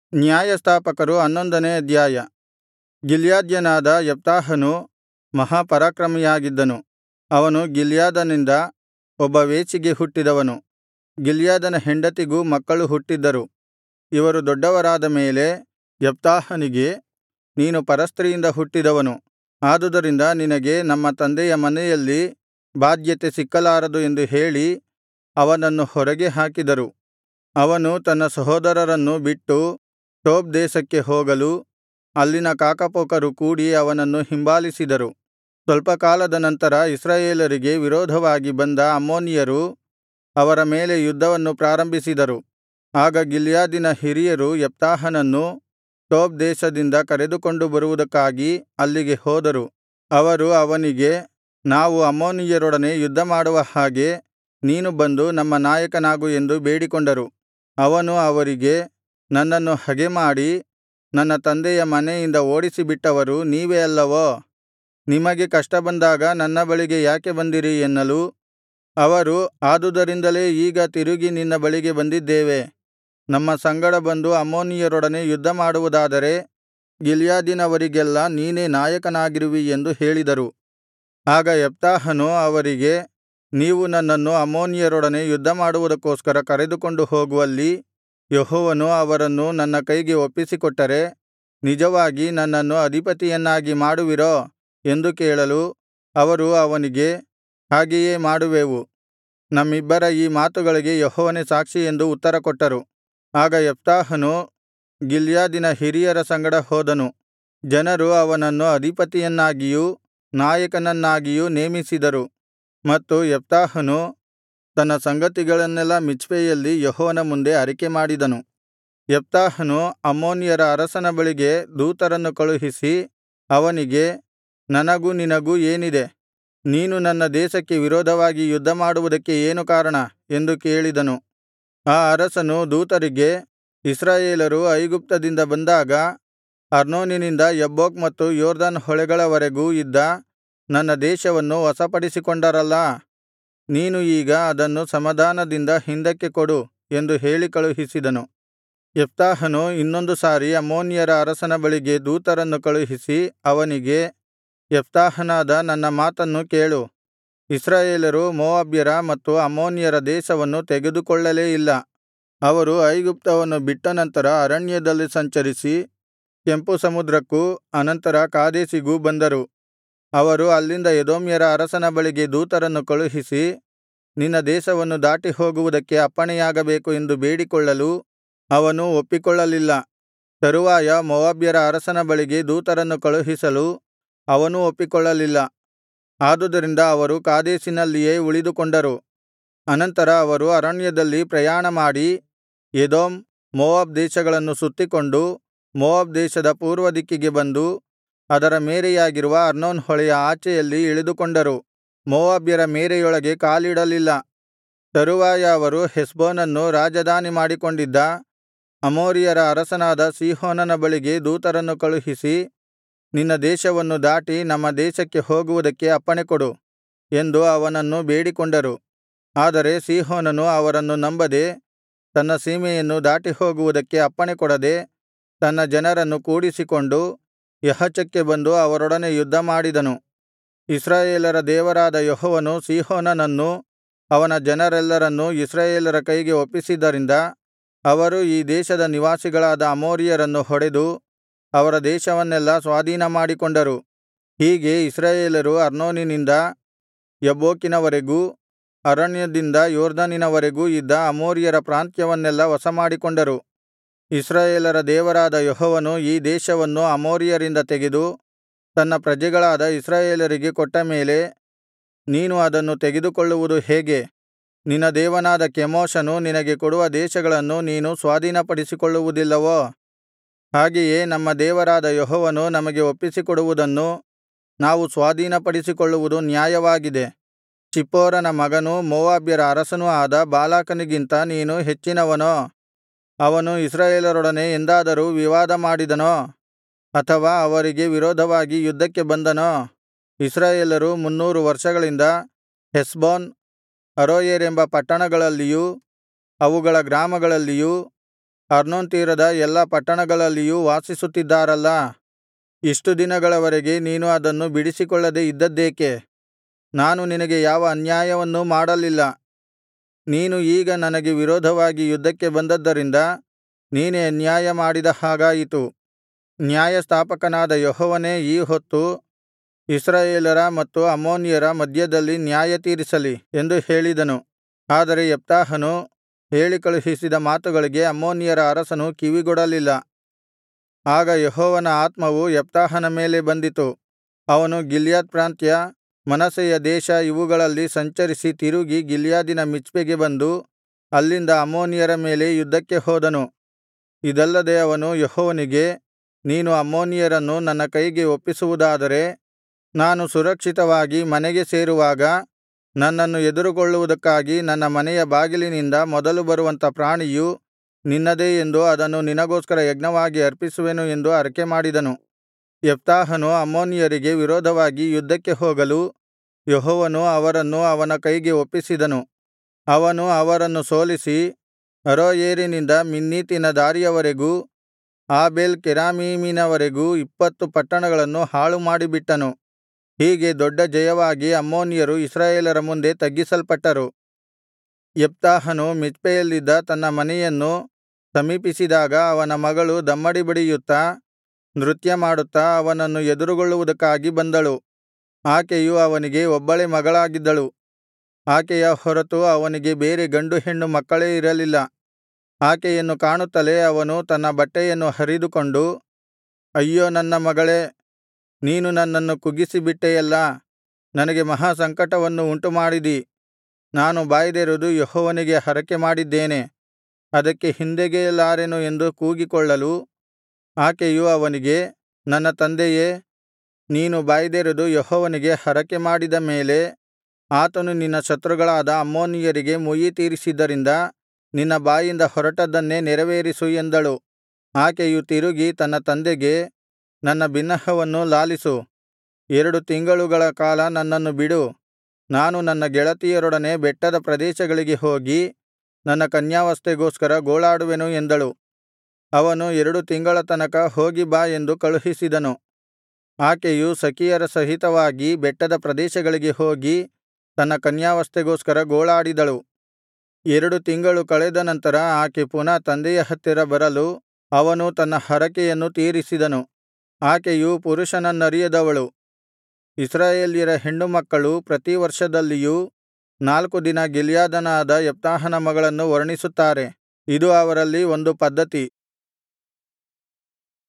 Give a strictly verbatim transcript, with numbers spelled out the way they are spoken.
ನ್ಯಾಯಸ್ಥಾಪಕರು ಹನ್ನೊಂದನೇ ಅಧ್ಯಾಯ. ಗಿಲ್ಯಾದ್ಯನಾದ ಯೆಪ್ತಾಹನು ಮಹಾಪರಾಕ್ರಮಿಯಾಗಿದ್ದನು. ಅವನು ಗಿಲ್ಯಾದನಿಂದ ಒಬ್ಬ ವೇಶ್ಯೆಗೆ ಹುಟ್ಟಿದವನು. ಗಿಲ್ಯಾದನ ಹೆಂಡತಿಗೂ ಮಕ್ಕಳು ಹುಟ್ಟಿದ್ದರು. ಇವರು ದೊಡ್ಡವರಾದ ಮೇಲೆ ಯೆಪ್ತಾಹನಿಗೆ, ನೀನು ಪರಸ್ತ್ರೀಯಿಂದ ಹುಟ್ಟಿದವನು, ಆದುದರಿಂದ ನಿನಗೆ ನಮ್ಮ ತಂದೆಯ ಮನೆಯಲ್ಲಿ ಬಾಧ್ಯತೆ ಸಿಕ್ಕಲಾರದು ಎಂದು ಹೇಳಿ ಅವನನ್ನು ಹೊರಗೆ ಹಾಕಿದರು. ಅವನು ತನ್ನ ಸಹೋದರರನ್ನು ಬಿಟ್ಟು ಟೋಬ್ ದೇಶಕ್ಕೆ ಹೋಗಲು ಅಲ್ಲಿನ ಕಾಕಪೋಕರು ಕೂಡಿ ಅವನನ್ನು ಹಿಂಬಾಲಿಸಿದರು. ಸ್ವಲ್ಪ ಕಾಲದ ನಂತರ ಇಸ್ರಾಯೇಲರಿಗೆ ವಿರೋಧವಾಗಿ ಬಂದ ಅಮ್ಮೋನಿಯರು ಅವರ ಮೇಲೆ ಯುದ್ಧವನ್ನು ಪ್ರಾರಂಭಿಸಿದರು. ಆಗ ಗಿಲ್ಯಾದಿನ ಹಿರಿಯರು ಯೆಪ್ತಾಹನನ್ನು ಟೋಬ್ ದೇಶದಿಂದ ಕರೆದುಕೊಂಡು ಬರುವುದಕ್ಕಾಗಿ ಅಲ್ಲಿಗೆ ಹೋದರು. ಅವರು ಅವನಿಗೆ, ನಾವು ಅಮ್ಮೋನಿಯರೊಡನೆ ಯುದ್ಧಮಾಡುವ ಹಾಗೆ ನೀನು ಬಂದು ನಮ್ಮ ನಾಯಕನಾಗು ಎಂದು ಬೇಡಿಕೊಂಡರು. ಅವನು ಅವರಿಗೆ, ನನ್ನನ್ನು ಹಗೆಮಾಡಿ ನನ್ನ ತಂದೆಯ ಮನೆಯಿಂದ ಓಡಿಸಿಬಿಟ್ಟವರು ನೀವೇ ಅಲ್ಲವೋ? ನಿಮಗೆ ಕಷ್ಟ ಬಂದಾಗ ನನ್ನ ಬಳಿಗೆ ಯಾಕೆ ಬಂದಿರಿ ಎನ್ನಲು, ಅವರು, ಆದುದರಿಂದಲೇ ಈಗ ತಿರುಗಿ ನಿನ್ನ ಬಳಿಗೆ ಬಂದಿದ್ದೇವೆ. ನಮ್ಮ ಸಂಗಡ ಬಂದು ಅಮ್ಮೋನಿಯರೊಡನೆ ಯುದ್ಧಮಾಡುವುದಾದರೆ ಗಿಲ್ಯಾದಿನವರಿಗೆಲ್ಲಾ ನೀನೇ ನಾಯಕನಾಗಿರುವಿ ಎಂದು ಹೇಳಿದರು. ಆಗ ಯೆಪ್ತಾಹನು ಅವರಿಗೆ, ನೀವು ನನ್ನನ್ನು ಅಮ್ಮೋನಿಯರೊಡನೆ ಯುದ್ಧಮಾಡುವುದಕ್ಕೋಸ್ಕರ ಕರೆದುಕೊಂಡು ಹೋಗುವಲ್ಲಿ ಯೆಹೋವನು ಅವರನ್ನು ನನ್ನ ಕೈಗೆ ಒಪ್ಪಿಸಿಕೊಟ್ಟರೆ ನಿಜವಾಗಿ ನನ್ನನ್ನು ಅಧಿಪತಿಯನ್ನಾಗಿ ಮಾಡುವಿರೋ ಎಂದು ಕೇಳಲು, ಅವರು ಅವನಿಗೆ, ಹಾಗೆಯೇ ಮಾಡುವೆವು, ನಮ್ಮಿಬ್ಬರ ಈ ಮಾತುಗಳಿಗೆ ಯೆಹೋವನೇ ಸಾಕ್ಷಿ ಎಂದು ಉತ್ತರಕೊಟ್ಟರು. ಆಗ ಯೆಪ್ತಾಹನು ಗಿಲ್ಯಾದಿನ ಹಿರಿಯರ ಸಂಗಡ ಹೋದನು. ಜನರು ಅವನನ್ನು ಅಧಿಪತಿಯನ್ನಾಗಿಯೂ ನಾಯಕನನ್ನಾಗಿಯೂ ನೇಮಿಸಿದರು. ಮತ್ತು ಯೆಪ್ತಾಹನು ತನ್ನ ಸಂಗತಿಗಳನ್ನೆಲ್ಲಾ ಮಿಚ್ಪೆಯಲ್ಲಿ ಯೆಹೋವನ ಮುಂದೆ ಅರಿಕೆಮಾಡಿದನು. ಯೆಪ್ತಾಹನು ಅಮ್ಮೋನಿಯರ ಅರಸನ ಬಳಿಗೆ ದೂತರನ್ನು ಕಳುಹಿಸಿ ಅವನಿಗೆ, ನನಗೂ ನಿನಗೂ ಏನಿದೆ? ನೀನು ನನ್ನ ದೇಶಕ್ಕೆ ವಿರೋಧವಾಗಿ ಯುದ್ಧಮಾಡುವುದಕ್ಕೆ ಏನು ಕಾರಣ ಎಂದು ಕೇಳಿದನು. ಆ ಅರಸನು ದೂತರಿಗೆ, ಇಸ್ರಾಯೇಲರು ಐಗುಪ್ತದಿಂದ ಬಂದಾಗ ಅರ್ನೋನಿನಿಂದ ಯಬ್ಬೋಕ್ ಮತ್ತು ಯೊರ್ದನ್ ಹೊಳೆಗಳವರೆಗೂ ಇದ್ದ ನನ್ನ ದೇಶವನ್ನು ವಶಪಡಿಸಿಕೊಂಡರಲ್ಲಾ, ನೀನು ಈಗ ಅದನ್ನು ಸಮಾಧಾನದಿಂದ ಹಿಂದಕ್ಕೆ ಕೊಡು ಎಂದು ಹೇಳಿ ಕಳುಹಿಸಿದನು. ಯೆಪ್ತಾಹನು ಇನ್ನೊಂದು ಸಾರಿ ಅಮ್ಮೋನಿಯರ ಅರಸನ ಬಳಿಗೆ ದೂತರನ್ನು ಕಳುಹಿಸಿ ಅವನಿಗೆ, ಯೆಪ್ತಾಹನಾದ ನನ್ನ ಮಾತನ್ನು ಕೇಳು. ಇಸ್ರಾಯೇಲರು ಮೋವಾಬ್ಯರ ಮತ್ತು ಅಮ್ಮೋನಿಯರ ದೇಶವನ್ನು ತೆಗೆದುಕೊಳ್ಳಲೇ ಇಲ್ಲ. ಅವರು ಐಗುಪ್ತವನ್ನು ಬಿಟ್ಟ ನಂತರ ಅರಣ್ಯದಲ್ಲಿ ಸಂಚರಿಸಿ ಕೆಂಪು ಸಮುದ್ರಕ್ಕೂ ಅನಂತರ ಕಾದೇಶಿಗೂ ಬಂದರು. ಅವರು ಅಲ್ಲಿಂದ ಎದೋಮ್ಯರ ಅರಸನ ಬಳಿಗೆ ದೂತರನ್ನು ಕಳುಹಿಸಿ ನಿನ್ನ ದೇಶವನ್ನು ದಾಟಿ ಹೋಗುವುದಕ್ಕೆ ಅಪ್ಪಣೆಯಾಗಬೇಕು ಎಂದು ಬೇಡಿಕೊಳ್ಳಲು ಅವನು ಒಪ್ಪಿಕೊಳ್ಳಲಿಲ್ಲ. ತರುವಾಯ ಮೋವಾಬ್ಯರ ಅರಸನ ಬಳಿಗೆ ದೂತರನ್ನು ಕಳುಹಿಸಲು ಅವನೂ ಒಪ್ಪಿಕೊಳ್ಳಲಿಲ್ಲ. ಆದುದರಿಂದ ಅವರು ಕಾದೇಶಿನಲ್ಲಿಯೇ ಉಳಿದುಕೊಂಡರು. ಅನಂತರ ಅವರು ಅರಣ್ಯದಲ್ಲಿ ಪ್ರಯಾಣಮಾಡಿ ಎದೋಮ್, ಮೋವಾಬ್ ದೇಶಗಳನ್ನು ಸುತ್ತಿಕೊಂಡು ಮೋವಾಬ್ ದೇಶದ ಪೂರ್ವದಿಕ್ಕಿಗೆ ಬಂದು ಅದರ ಮೇರೆಯಾಗಿರುವ ಅರ್ನೋನ್ ಹೊಳೆಯ ಆಚೆಯಲ್ಲಿ ಇಳಿದುಕೊಂಡರು. ಮೋವಾಬ್ಯರ ಮೇರೆಯೊಳಗೆ ಕಾಲಿಡಲಿಲ್ಲ. ತರುವಾಯ ಅವರು ಹೆಷ್ಬೋನನ್ನು ರಾಜಧಾನಿ ಮಾಡಿಕೊಂಡಿದ್ದ ಅಮೋರಿಯರ ಅರಸನಾದ ಸೀಹೋನನ ಬಳಿಗೆ ದೂತರನ್ನು ಕಳುಹಿಸಿ, ನಿನ್ನ ದೇಶವನ್ನು ದಾಟಿ ನಮ್ಮ ದೇಶಕ್ಕೆ ಹೋಗುವುದಕ್ಕೆ ಅಪ್ಪಣೆಕೊಡು ಎಂದು ಅವನನ್ನು ಬೇಡಿಕೊಂಡರು. ಆದರೆ ಸೀಹೋನನು ಅವರನ್ನು ನಂಬದೆ ತನ್ನ ಸೀಮೆಯನ್ನು ದಾಟಿ ಹೋಗುವುದಕ್ಕೆ ಅಪ್ಪಣೆಕೊಡದೆ ತನ್ನ ಜನರನ್ನು ಕೂಡಿಸಿಕೊಂಡು ಯಹಚಕ್ಕೆ ಬಂದು ಅವರೊಡನೆ ಯುದ್ಧಮಾಡಿದನು. ಇಸ್ರಾಯೇಲರ ದೇವರಾದ ಯೆಹೋವನು ಸೀಹೋನನನ್ನೂ ಅವನ ಜನರೆಲ್ಲರನ್ನೂ ಇಸ್ರಾಯೇಲರ ಕೈಗೆ ಒಪ್ಪಿಸಿದ್ದರಿಂದ ಅವರು ಈ ದೇಶದ ನಿವಾಸಿಗಳಾದ ಅಮೋರಿಯರನ್ನು ಹೊಡೆದು ಅವರ ದೇಶವನ್ನೆಲ್ಲಾ ಸ್ವಾಧೀನಮಾಡಿಕೊಂಡರು. ಹೀಗೆ ಇಸ್ರಾಯೇಲರು ಅರ್ನೋನಿನಿಂದ ಯಬ್ಬೋಕಿನವರೆಗೂ ಅರಣ್ಯದಿಂದ ಯೊರ್ದನಿನವರೆಗೂ ಇದ್ದ ಅಮೋರಿಯರ ಪ್ರಾಂತ್ಯವನ್ನೆಲ್ಲಾ ವಶಮಾಡಿಕೊಂಡರು. ಇಸ್ರಾಯೇಲರ ದೇವರಾದ ಯೆಹೋವನು ಈ ದೇಶವನ್ನು ಅಮೋರಿಯರಿಂದ ತೆಗೆದು ತನ್ನ ಪ್ರಜೆಗಳಾದ ಇಸ್ರಾಯೇಲರಿಗೆ ಕೊಟ್ಟ ಮೇಲೆ ನೀನು ಅದನ್ನು ತೆಗೆದುಕೊಳ್ಳುವುದು ಹೇಗೆ? ನಿನ್ನ ದೇವನಾದ ಕೆಮೋಷನು ನಿನಗೆ ಕೊಡುವ ದೇಶಗಳನ್ನು ನೀನು ಸ್ವಾಧೀನಪಡಿಸಿಕೊಳ್ಳುವುದಿಲ್ಲವೋ? ಹಾಗೆಯೇ ನಮ್ಮ ದೇವರಾದ ಯೆಹೋವನು ನಮಗೆ ಒಪ್ಪಿಸಿಕೊಡುವುದನ್ನು ನಾವು ಸ್ವಾಧೀನಪಡಿಸಿಕೊಳ್ಳುವುದು ನ್ಯಾಯವಾಗಿದೆ. ಚಿಪ್ಪೋರನ ಮಗನೂ ಮೋವಾಬ್ಯರ ಅರಸನೂ ಆದ ಬಾಲಾಕನಿಗಿಂತ ನೀನು ಹೆಚ್ಚಿನವನೋ? ಅವನು ಇಸ್ರಾಯೇಲರೊಡನೆ ಎಂದಾದರೂ ವಿವಾದ ಮಾಡಿದನೋ? ಅಥವಾ ಅವರಿಗೆ ವಿರೋಧವಾಗಿ ಯುದ್ಧಕ್ಕೆ ಬಂದನೋ? ಇಸ್ರಾಯೇಲರು ಮುನ್ನೂರು ವರ್ಷಗಳಿಂದ ಹೆಷ್ಬೋನ್, ಅರೋಯೇರ್ ಎಂಬ ಪಟ್ಟಣಗಳಲ್ಲಿಯೂ ಅವುಗಳ ಗ್ರಾಮಗಳಲ್ಲಿಯೂ ಅರ್ನೋನ್ ತೀರದ ಎಲ್ಲಾ ಪಟ್ಟಣಗಳಲ್ಲಿಯೂ ವಾಸಿಸುತ್ತಿದ್ದಾರಲ್ಲಾ. ಇಷ್ಟು ದಿನಗಳವರೆಗೆ ನೀನು ಅದನ್ನು ಬಿಡಿಸಿಕೊಳ್ಳದೆ ಇದ್ದದ್ದೇಕೆ? ನಾನು ನಿನಗೆ ಯಾವ ಅನ್ಯಾಯವನ್ನೂ ಮಾಡಲಿಲ್ಲ. ನೀನು ಈಗ ನನಗೆ ವಿರೋಧವಾಗಿ ಯುದ್ಧಕ್ಕೆ ಬಂದದ್ದರಿಂದ ನೀನೇ ಅನ್ಯಾಯ ಮಾಡಿದ ಹಾಗಾಯಿತು. ನ್ಯಾಯಸ್ಥಾಪಕನಾದ ಯೆಹೋವನೇ ಈ ಹೊತ್ತು ಇಸ್ರಾಯೇಲರ ಮತ್ತು ಅಮ್ಮೋನಿಯರ ಮಧ್ಯದಲ್ಲಿ ನ್ಯಾಯತೀರಿಸಲಿ ಎಂದು ಹೇಳಿದನು. ಆದರೆ ಯೆಪ್ತಾಹನು ಹೇಳಿ ಕಳುಹಿಸಿದ ಮಾತುಗಳಿಗೆ ಅಮ್ಮೋನಿಯರ ಅರಸನು ಕಿವಿಗೊಡಲಿಲ್ಲ. ಆಗ ಯೆಹೋವನ ಆತ್ಮವು ಯೆಪ್ತಾಹನ ಮೇಲೆ ಬಂದಿತು. ಅವನು ಗಿಲ್ಯಾದ್ ಪ್ರಾಂತ್ಯ, ಮನಸ್ಸೆಯ ದೇಶ ಇವುಗಳಲ್ಲಿ ಸಂಚರಿಸಿ ತಿರುಗಿ ಗಿಲ್ಯಾದಿನ ಮಿಚ್ಪೆಗೆ ಬಂದು ಅಲ್ಲಿಂದ ಅಮ್ಮೋನಿಯರ ಮೇಲೆ ಯುದ್ಧಕ್ಕೆ ಹೋದನು. ಇದಲ್ಲದೆ ಅವನು ಯೆಹೋವನಿಗೆ, ನೀನು ಅಮ್ಮೋನಿಯರನ್ನು ನನ್ನ ಕೈಗೆ ಒಪ್ಪಿಸುವುದಾದರೆ ನಾನು ಸುರಕ್ಷಿತವಾಗಿ ಮನೆಗೆ ಸೇರುವಾಗ ನನ್ನನ್ನು ಎದುರುಗೊಳ್ಳುವುದಕ್ಕಾಗಿ ನನ್ನ ಮನೆಯ ಬಾಗಿಲಿನಿಂದ ಮೊದಲು ಬರುವಂಥ ಪ್ರಾಣಿಯು ನಿನ್ನದೇ ಎಂದು ಅದನ್ನು ನಿನಗೋಸ್ಕರ ಯಜ್ಞವಾಗಿ ಅರ್ಪಿಸುವೆನು ಎಂದು ಹರಕೆಮಾಡಿದನು. ಯೆಪ್ತಾಹನು ಅಮ್ಮೋನಿಯರಿಗೆ ವಿರೋಧವಾಗಿ ಯುದ್ಧಕ್ಕೆ ಹೋಗಲು ಯೆಹೋವನು ಅವರನ್ನು ಅವನ ಕೈಗೆ ಒಪ್ಪಿಸಿದನು. ಅವನು ಅವರನ್ನು ಸೋಲಿಸಿ ಅರೋಯೇರಿನಿಂದ ಮಿನ್ನೀತಿನ ದಾರಿಯವರೆಗೂ ಆಬೇಲ್ ಕೆರಾಮೀಮಿನವರೆಗೂ ಇಪ್ಪತ್ತು ಪಟ್ಟಣಗಳನ್ನು ಹಾಳುಮಾಡಿಬಿಟ್ಟನು. ಹೀಗೆ ದೊಡ್ಡ ಜಯವಾಗಿ ಅಮ್ಮೋನಿಯರು ಇಸ್ರಾಯೇಲರ ಮುಂದೆ ತಗ್ಗಿಸಲ್ಪಟ್ಟರು. ಯೆಪ್ತಾಹನು ಮಿಚ್ಪೆಯಲ್ಲಿದ್ದ ತನ್ನ ಮನೆಯನ್ನು ಸಮೀಪಿಸಿದಾಗ ಅವನ ಮಗಳು ದಮ್ಮಡಿ ಬಡಿಯುತ್ತಾ ನೃತ್ಯಮಾಡುತ್ತಾ ಅವನನ್ನು ಎದುರುಗೊಳ್ಳುವುದಕ್ಕಾಗಿ ಬಂದಳು. ಆಕೆಯು ಅವನಿಗೆ ಒಬ್ಬಳೇ ಮಗಳಾಗಿದ್ದಳು. ಆಕೆಯ ಹೊರತು ಅವನಿಗೆ ಬೇರೆ ಗಂಡು ಹೆಣ್ಣು ಮಕ್ಕಳೇ ಇರಲಿಲ್ಲ. ಆಕೆಯನ್ನು ಕಾಣುತ್ತಲೇ ಅವನು ತನ್ನ ಬಟ್ಟೆಯನ್ನು ಹರಿದುಕೊಂಡು, ಅಯ್ಯೋ ನನ್ನ ಮಗಳೇ, ನೀನು ನನ್ನನ್ನು ಕುಗ್ಗಿಸಿಬಿಟ್ಟೆಯಲ್ಲಾ, ನನಗೆ ಮಹಾ ಸಂಕಟವನ್ನು ಉಂಟುಮಾಡಿದಿ. ನಾನು ಬಾಯ್ದೆರೆದು ಯೆಹೋವನಿಗೆ ಹರಕೆಮಾಡಿದ್ದೇನೆ, ಅದಕ್ಕೆ ಹಿಂದೆಗೆಯಲಾರೆನು ಎಂದು ಕೂಗಿಕೊಳ್ಳಲು, ಆಕೆಯು ಅವನಿಗೆ, ನನ್ನ ತಂದೆಯೇ, ನೀನು ಬಾಯ್ದೆರೆದು ಯೆಹೋವನಿಗೆ ಹರಕೆಮಾಡಿದ ಮೇಲೆ ಆತನು ನಿನ್ನ ಶತ್ರುಗಳಾದ ಅಮ್ಮೋನಿಯರಿಗೆ ಮುಯ್ಯಿತೀರಿಸಿದ್ದರಿಂದ ನಿನ್ನ ಬಾಯಿಂದ ಹೊರಟದ್ದನ್ನೇ ನೆರವೇರಿಸು ಎಂದಳು. ಆಕೆಯು ತಿರುಗಿ ತನ್ನ ತಂದೆಗೆ, ನನ್ನ ಬಿನ್ನಹವನ್ನು ಲಾಲಿಸು, ಎರಡು ತಿಂಗಳುಗಳ ಕಾಲ ನನ್ನನ್ನು ಬಿಡು, ನಾನು ನನ್ನ ಗೆಳತಿಯರೊಡನೆ ಬೆಟ್ಟದ ಪ್ರದೇಶಗಳಿಗೆ ಹೋಗಿ ನನ್ನ ಕನ್ಯಾವಸ್ಥೆಗೋಸ್ಕರ ಗೋಳಾಡುವೆನು ಎಂದಳು. ಅವನು ಎರಡು ತಿಂಗಳ ತನಕ ಹೋಗಿ ಬಾ ಎಂದು ಕಳುಹಿಸಿದನು. ಆಕೆಯು ಸಖಿಯರ ಸಹಿತವಾಗಿ ಬೆಟ್ಟದ ಪ್ರದೇಶಗಳಿಗೆ ಹೋಗಿ ತನ್ನ ಕನ್ಯಾವಸ್ಥೆಗೋಸ್ಕರ ಗೋಳಾಡಿದಳು. ಎರಡು ತಿಂಗಳು ಕಳೆದ ನಂತರ ಆಕೆ ಪುನಃ ತಂದೆಯ ಹತ್ತಿರ ಬರಲು ಅವನು ತನ್ನ ಹರಕೆಯನ್ನು ತೀರಿಸಿದನು. ಆಕೆಯು ಪುರುಷನನ್ನರಿಯದವಳು. ಇಸ್ರಾಯೇಲ್ಯರ ಹೆಣ್ಣುಮಕ್ಕಳು ಪ್ರತಿ ವರ್ಷದಲ್ಲಿಯೂ ನಾಲ್ಕು ದಿನ ಗಿಲ್ಯಾದ್ಯನಾದ ಯೆಪ್ತಾಹನ ಮಗಳನ್ನು ವರ್ಣಿಸುತ್ತಾರೆ. ಇದು ಅವರಲ್ಲಿ ಒಂದು ಪದ್ಧತಿ.